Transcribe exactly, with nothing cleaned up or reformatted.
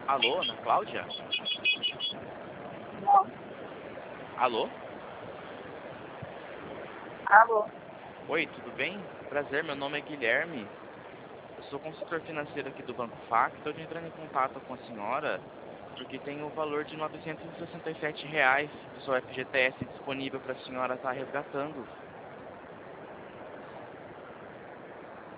Alô, Ana Cláudia? Não. Alô? Alô? Oi, tudo bem? Prazer, meu nome é Guilherme. Eu sou consultor financeiro aqui do Banco Facto. Estou entrando em contato com a senhora porque tem o valor de novecentos e sessenta e sete reais do seu F G T S disponível para a senhora estar resgatando.